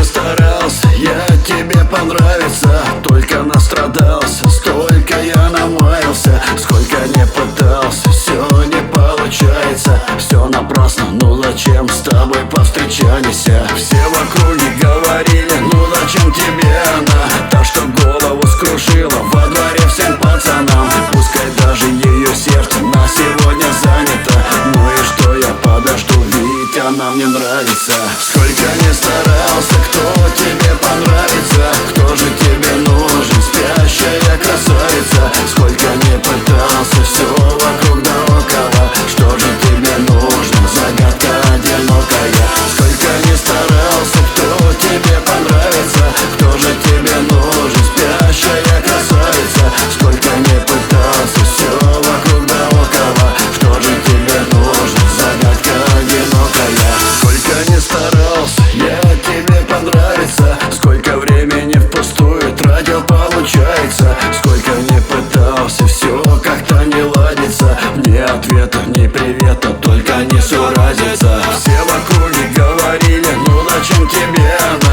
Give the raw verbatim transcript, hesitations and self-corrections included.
не старался я тебе понравиться, только настрадался, столько я намаялся, сколько не пытался, все не получается, все напрасно, ну зачем с тобой повстречаемся? Все в округе говорили, ну зачем тебе она, та, что голову скружила во дворе всем пацанам. Пускай даже ее сердце на сегодня занято, ну и что, я подожду, ведь она мне нравится. Сколько не старался, кто тебе понравится, кто же тебе нужен, спящая красавица? Сколько не пытался, все вокруг да около, что же тебе нужно, загадка одинокая. Сколько не старался, кто тебе понравится, кто же тебе нужен, спящая красавица? Сколько не пытался, все вокруг да около, что же тебе нужно, загадка одинокая. Сколько не старался я тебе понравиться, сколько времени впустую тратил, получается. Сколько не пытался, все как-то не ладится, ни ответа, ни привета, только не суразится. Все в округе говорили, ну зачем тебе она,